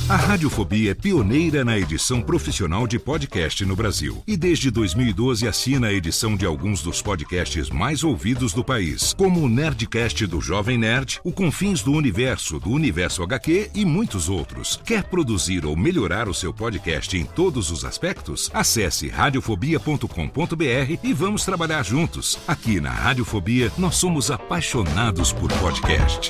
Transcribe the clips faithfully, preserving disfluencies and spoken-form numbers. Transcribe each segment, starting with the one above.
A Radiofobia é pioneira na edição profissional de podcast no Brasil. E desde dois mil e doze assina a edição de alguns dos podcasts mais ouvidos do país, como o Nerdcast do Jovem Nerd, o Confins do Universo, do Universo agá quê e muitos outros. Quer produzir ou melhorar o seu podcast em todos os aspectos? Acesse radiofobia ponto com ponto b r e vamos trabalhar juntos. Aqui na Radiofobia, nós somos apaixonados por podcast.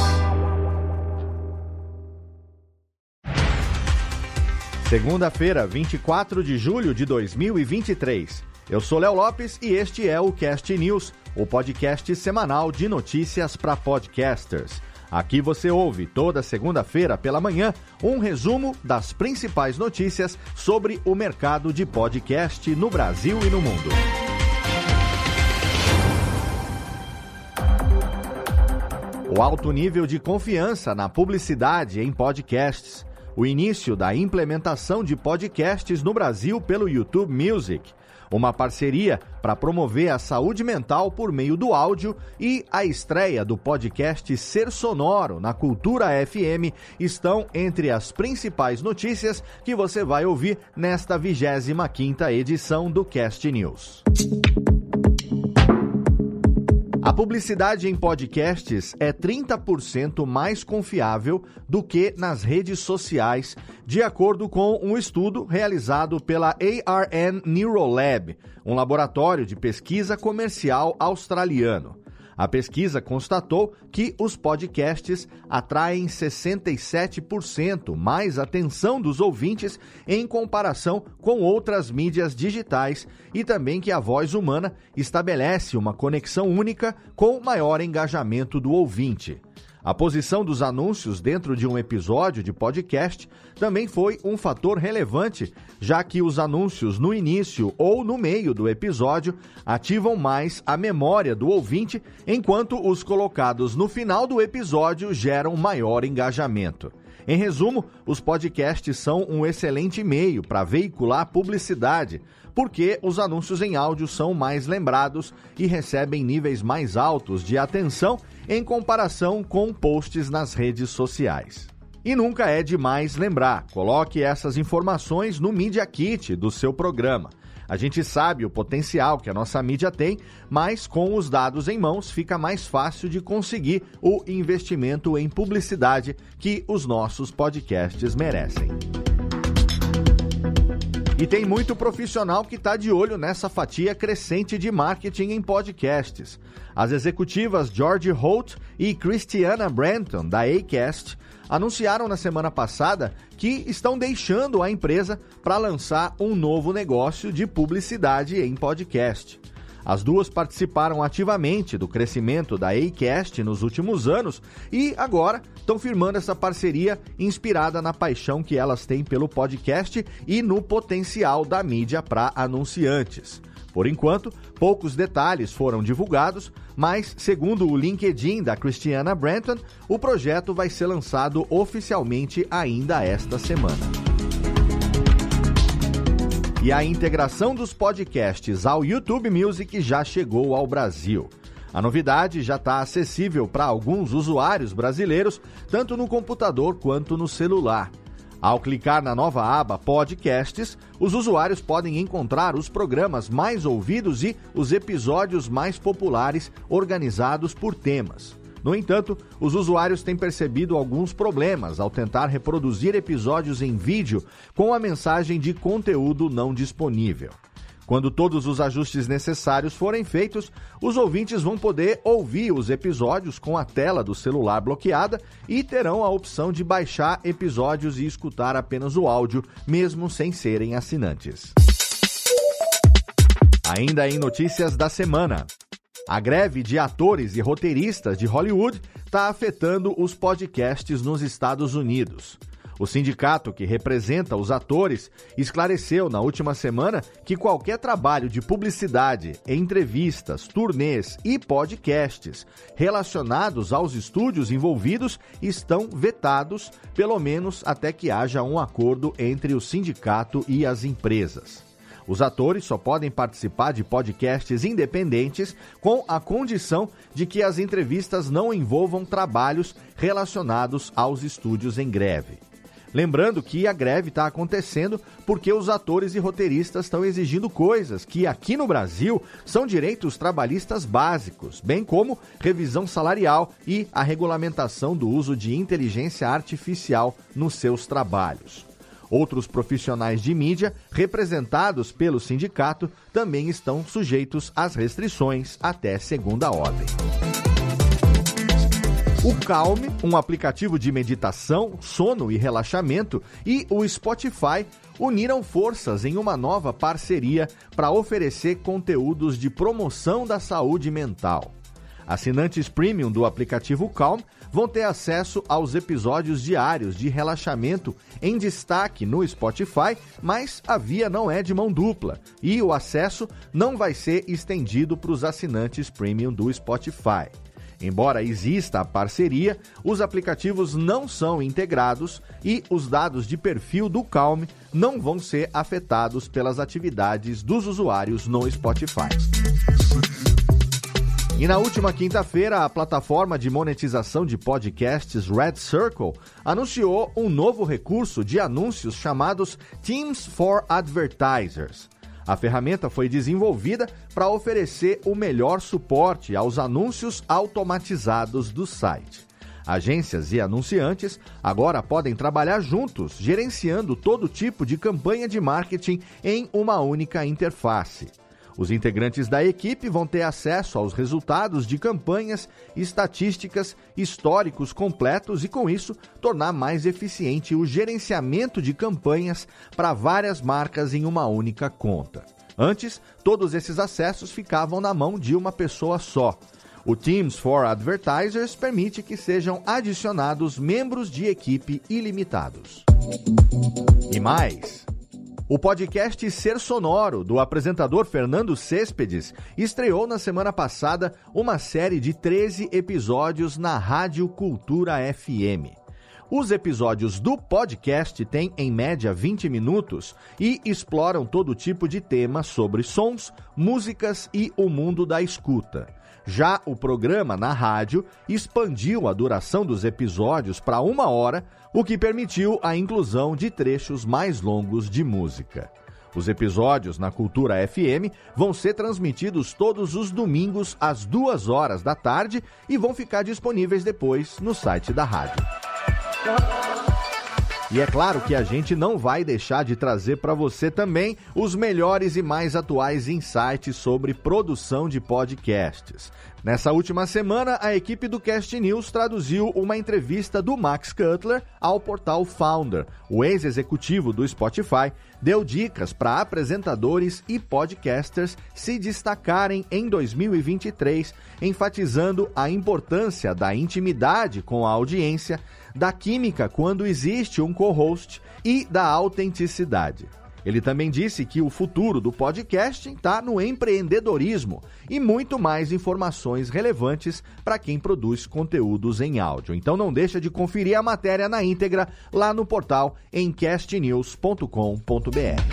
Segunda-feira, vinte e quatro de julho de dois mil e vinte e três. Eu sou Léo Lopes e este é o Cast News, o podcast semanal de notícias para podcasters. Aqui você ouve toda segunda-feira pela manhã um resumo das principais notícias sobre o mercado de podcast no Brasil e no mundo. O alto nível de confiança na publicidade em podcasts. O início da implementação de podcasts no Brasil pelo YouTube Music, uma parceria para promover a saúde mental por meio do áudio e a estreia do podcast Ser Sonoro na Cultura F M estão entre as principais notícias que você vai ouvir nesta vigésima quinta edição do Cast News. A publicidade em podcasts é trinta por cento mais confiável do que nas redes sociais, de acordo com um estudo realizado pela A R N Neurolab, um laboratório de pesquisa comercial australiano. A pesquisa constatou que os podcasts atraem sessenta e sete por cento mais atenção dos ouvintes em comparação com outras mídias digitais e também que a voz humana estabelece uma conexão única com maior engajamento do ouvinte. A posição dos anúncios dentro de um episódio de podcast também foi um fator relevante, já que os anúncios no início ou no meio do episódio ativam mais a memória do ouvinte, enquanto os colocados no final do episódio geram maior engajamento. Em resumo, os podcasts são um excelente meio para veicular publicidade, porque os anúncios em áudio são mais lembrados e recebem níveis mais altos de atenção em comparação com posts nas redes sociais. E nunca é demais lembrar, coloque essas informações no Media Kit do seu programa. A gente sabe o potencial que a nossa mídia tem, mas com os dados em mãos fica mais fácil de conseguir o investimento em publicidade que os nossos podcasts merecem. E tem muito profissional que está de olho nessa fatia crescente de marketing em podcasts. As executivas George Holt e Christiana Branton, da Acast, anunciaram na semana passada que estão deixando a empresa para lançar um novo negócio de publicidade em podcast. As duas participaram ativamente do crescimento da Acast nos últimos anos e agora estão firmando essa parceria inspirada na paixão que elas têm pelo podcast e no potencial da mídia para anunciantes. Por enquanto, poucos detalhes foram divulgados, mas, segundo o LinkedIn da Christiana Branton, o projeto vai ser lançado oficialmente ainda esta semana. E a integração dos podcasts ao YouTube Music já chegou ao Brasil. A novidade já está acessível para alguns usuários brasileiros, tanto no computador quanto no celular. Ao clicar na nova aba Podcasts, os usuários podem encontrar os programas mais ouvidos e os episódios mais populares organizados por temas. No entanto, os usuários têm percebido alguns problemas ao tentar reproduzir episódios em vídeo com a mensagem de conteúdo não disponível. Quando todos os ajustes necessários forem feitos, os ouvintes vão poder ouvir os episódios com a tela do celular bloqueada e terão a opção de baixar episódios e escutar apenas o áudio, mesmo sem serem assinantes. Ainda em notícias da semana. A greve de atores e roteiristas de Hollywood está afetando os podcasts nos Estados Unidos. O sindicato que representa os atores esclareceu na última semana que qualquer trabalho de publicidade, entrevistas, turnês e podcasts relacionados aos estúdios envolvidos estão vetados, pelo menos até que haja um acordo entre o sindicato e as empresas. Os atores só podem participar de podcasts independentes com a condição de que as entrevistas não envolvam trabalhos relacionados aos estúdios em greve. Lembrando que a greve está acontecendo porque os atores e roteiristas estão exigindo coisas que aqui no Brasil são direitos trabalhistas básicos, bem como revisão salarial e a regulamentação do uso de inteligência artificial nos seus trabalhos. Outros profissionais de mídia, representados pelo sindicato, também estão sujeitos às restrições até segunda ordem. O Calm, um aplicativo de meditação, sono e relaxamento, e o Spotify uniram forças em uma nova parceria para oferecer conteúdos de promoção da saúde mental. Assinantes premium do aplicativo Calm vão ter acesso aos episódios diários de relaxamento em destaque no Spotify, mas a via não é de mão dupla e o acesso não vai ser estendido para os assinantes premium do Spotify. Embora exista a parceria, os aplicativos não são integrados e os dados de perfil do Calm não vão ser afetados pelas atividades dos usuários no Spotify. E na última quinta-feira, a plataforma de monetização de podcasts Red Circle anunciou um novo recurso de anúncios chamados Teams for Advertisers. A ferramenta foi desenvolvida para oferecer o melhor suporte aos anúncios automatizados do site. Agências e anunciantes agora podem trabalhar juntos, gerenciando todo tipo de campanha de marketing em uma única interface. Os integrantes da equipe vão ter acesso aos resultados de campanhas, estatísticas, históricos completos e, com isso, tornar mais eficiente o gerenciamento de campanhas para várias marcas em uma única conta. Antes, todos esses acessos ficavam na mão de uma pessoa só. O Teams for Advertisers permite que sejam adicionados membros de equipe ilimitados. E mais... O podcast Ser Sonoro, do apresentador Fernando Céspedes, estreou na semana passada uma série de treze episódios na Rádio Cultura F M. Os episódios do podcast têm, em média, vinte minutos e exploram todo tipo de temas sobre sons, músicas e o mundo da escuta. Já o programa na rádio expandiu a duração dos episódios para uma hora, o que permitiu a inclusão de trechos mais longos de música. Os episódios na Cultura F M vão ser transmitidos todos os domingos às duas horas da tarde e vão ficar disponíveis depois no site da rádio. E é claro que a gente não vai deixar de trazer para você também os melhores e mais atuais insights sobre produção de podcasts. Nessa última semana, a equipe do Cast News traduziu uma entrevista do Max Cutler ao portal Founder. O ex-executivo do Spotify deu dicas para apresentadores e podcasters se destacarem em dois mil e vinte e três, enfatizando a importância da intimidade com a audiência, da química quando existe um co-host e da autenticidade. Ele também disse que o futuro do podcasting está no empreendedorismo e muito mais informações relevantes para quem produz conteúdos em áudio. Então não deixa de conferir a matéria na íntegra lá no portal em cast news ponto com ponto b r.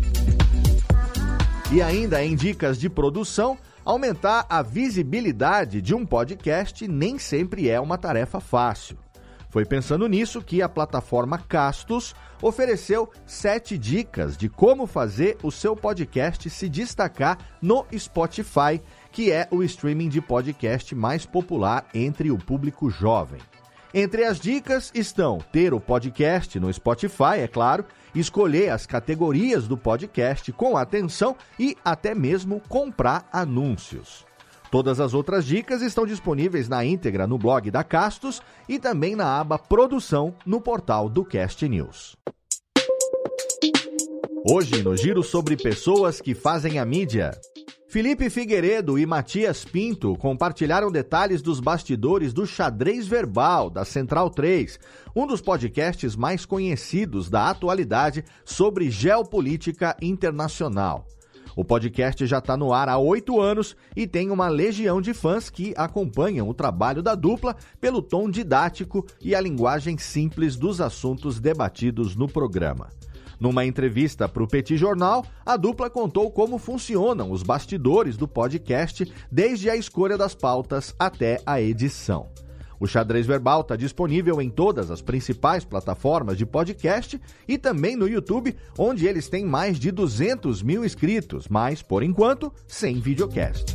E ainda em dicas de produção, aumentar a visibilidade de um podcast nem sempre é uma tarefa fácil. Foi pensando nisso que a plataforma Castos ofereceu sete dicas de como fazer o seu podcast se destacar no Spotify, que é o streaming de podcast mais popular entre o público jovem. Entre as dicas estão ter o podcast no Spotify, é claro, escolher as categorias do podcast com atenção e até mesmo comprar anúncios. Todas as outras dicas estão disponíveis na íntegra no blog da Castos e também na aba Produção no portal do Cast News. Hoje, no Giro sobre pessoas que fazem a mídia, Felipe Figueiredo e Matias Pinto compartilharam detalhes dos bastidores do Xadrez Verbal, da Central três, um dos podcasts mais conhecidos da atualidade sobre geopolítica internacional. O podcast já está no ar há oito anos e tem uma legião de fãs que acompanham o trabalho da dupla pelo tom didático e a linguagem simples dos assuntos debatidos no programa. Numa entrevista para o Petit Jornal, a dupla contou como funcionam os bastidores do podcast, desde a escolha das pautas até a edição. O Xadrez Verbal está disponível em todas as principais plataformas de podcast e também no YouTube, onde eles têm mais de duzentos mil inscritos, mas, por enquanto, sem videocast.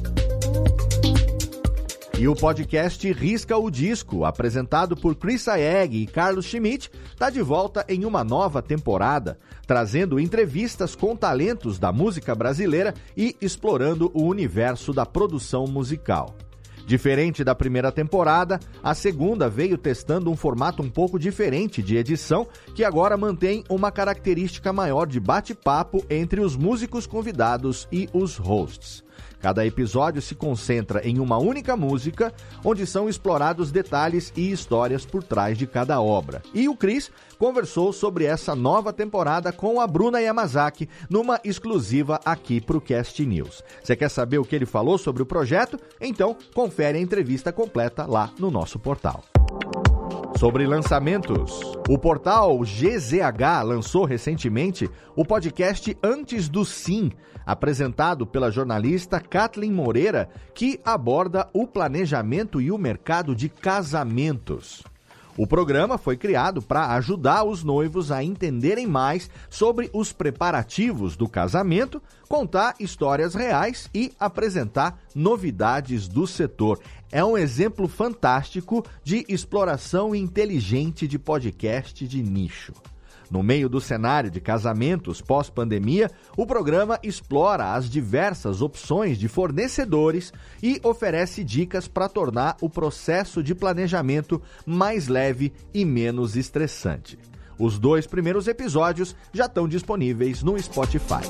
E o podcast Risca o Disco, apresentado por Chris Sayegh e Carlos Schmidt, está de volta em uma nova temporada, trazendo entrevistas com talentos da música brasileira e explorando o universo da produção musical. Diferente da primeira temporada, a segunda veio testando um formato um pouco diferente de edição, que agora mantém uma característica maior de bate-papo entre os músicos convidados e os hosts. Cada episódio se concentra em uma única música, onde são explorados detalhes e histórias por trás de cada obra. E o Chris conversou sobre essa nova temporada com a Bruna Yamazaki, numa exclusiva aqui para o Cast News. Você quer saber o que ele falou sobre o projeto? Então, confere a entrevista completa lá no nosso portal. Sobre lançamentos, o portal G Z H lançou recentemente o podcast Antes do Sim, apresentado pela jornalista Kathleen Moreira, que aborda o planejamento e o mercado de casamentos. O programa foi criado para ajudar os noivos a entenderem mais sobre os preparativos do casamento, contar histórias reais e apresentar novidades do setor. É um exemplo fantástico de exploração inteligente de podcast de nicho. No meio do cenário de casamentos pós-pandemia, o programa explora as diversas opções de fornecedores e oferece dicas para tornar o processo de planejamento mais leve e menos estressante. Os dois primeiros episódios já estão disponíveis no Spotify.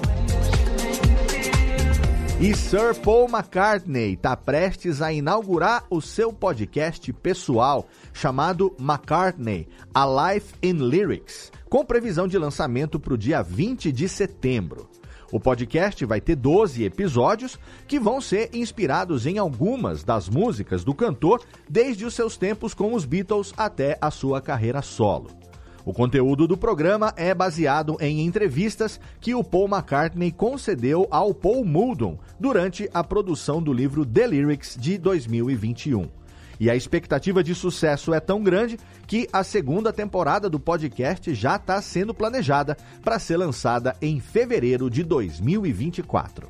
E Sir Paul McCartney está prestes a inaugurar o seu podcast pessoal, chamado McCartney, A Life in Lyrics, com previsão de lançamento para o dia vinte de setembro. O podcast vai ter doze episódios que vão ser inspirados em algumas das músicas do cantor, desde os seus tempos com os Beatles até a sua carreira solo. O conteúdo do programa é baseado em entrevistas que o Paul McCartney concedeu ao Paul Muldoon durante a produção do livro The Lyrics de dois mil e vinte e um. E a expectativa de sucesso é tão grande que a segunda temporada do podcast já está sendo planejada para ser lançada em fevereiro de dois mil e vinte e quatro.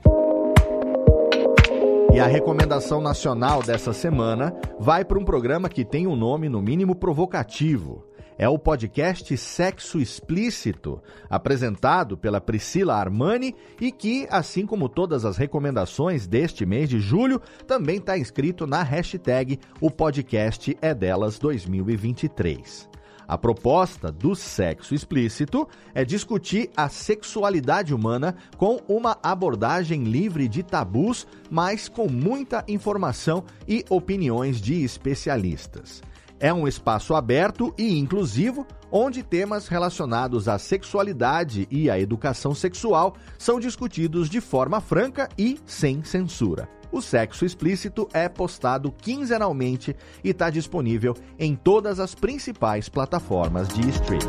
E a recomendação nacional dessa semana vai para um programa que tem um nome no mínimo provocativo. É o podcast Sexo Explícito, apresentado pela Priscila Armani e que, assim como todas as recomendações deste mês de julho, também está inscrito na hashtag O Podcast é Delas dois mil e vinte e três. A proposta do Sexo Explícito é discutir a sexualidade humana com uma abordagem livre de tabus, mas com muita informação e opiniões de especialistas. É um espaço aberto e inclusivo, onde temas relacionados à sexualidade e à educação sexual são discutidos de forma franca e sem censura. O Sexo Explícito é postado quinzenalmente e está disponível em todas as principais plataformas de streaming.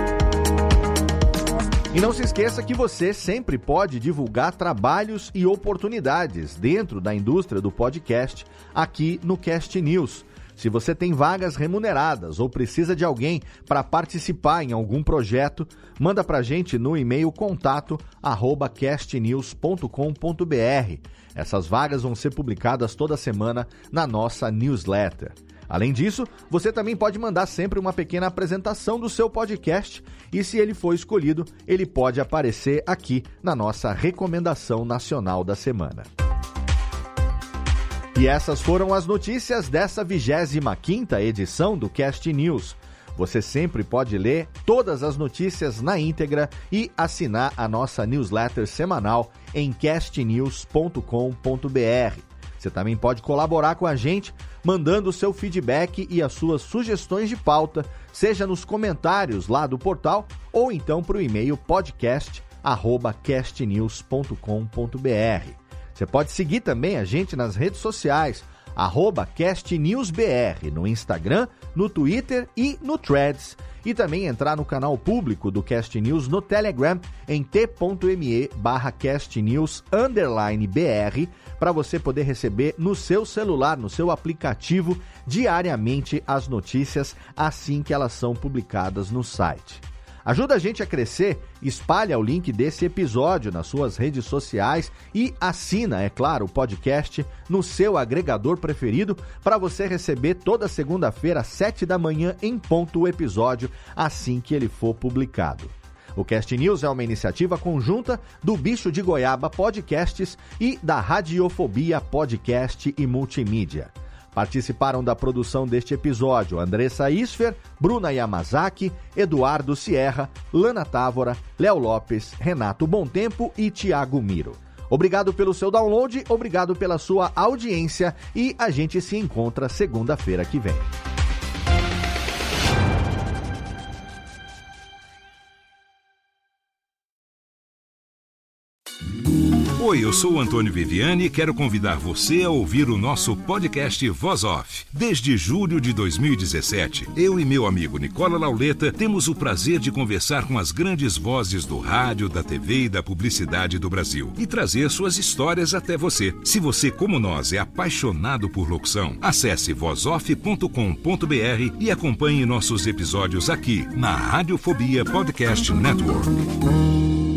E não se esqueça que você sempre pode divulgar trabalhos e oportunidades dentro da indústria do podcast aqui no Cast News. Se você tem vagas remuneradas ou precisa de alguém para participar em algum projeto, manda para a gente no e-mail contato arroba castnews ponto com ponto b r. Essas vagas vão ser publicadas toda semana na nossa newsletter. Além disso, você também pode mandar sempre uma pequena apresentação do seu podcast e, se ele for escolhido, ele pode aparecer aqui na nossa recomendação nacional da semana. E essas foram as notícias dessa vigésima quinta edição do Cast News. Você sempre pode ler todas as notícias na íntegra e assinar a nossa newsletter semanal em castnews ponto com ponto b r. Você também pode colaborar com a gente mandando o seu feedback e as suas sugestões de pauta, seja nos comentários lá do portal ou então para o e-mail podcast arroba castnews ponto com ponto b r. Você pode seguir também a gente nas redes sociais, arroba castnewsbr no Instagram, no Twitter e no Threads. E também entrar no canal público do Cast News no Telegram em t.me barra castnews underline br para você poder receber no seu celular, no seu aplicativo, diariamente as notícias assim que elas são publicadas no site. Ajuda a gente a crescer, espalha o link desse episódio nas suas redes sociais e assina, é claro, o podcast no seu agregador preferido para você receber toda segunda-feira, às sete da manhã, em ponto o episódio, assim que ele for publicado. O Cast News é uma iniciativa conjunta do Bicho de Goiaba Podcasts e da Radiofobia Podcast e Multimídia. Participaram da produção deste episódio Andressa Isfer, Bruna Yamazaki, Eduardo Sierra, Lana Távora, Léo Lopes, Renato Bontempo e Tiago Miro. Obrigado pelo seu download, obrigado pela sua audiência e a gente se encontra segunda-feira que vem. Oi, eu sou o Antônio Viviani e quero convidar você a ouvir o nosso podcast Voz Off. Desde julho de dois mil e dezessete, eu e meu amigo Nicola Lauleta temos o prazer de conversar com as grandes vozes do rádio, da T V e da publicidade do Brasil e trazer suas histórias até você. Se você, como nós, é apaixonado por locução, acesse voz off ponto com ponto b r e acompanhe nossos episódios aqui na Radiofobia Podcast Network.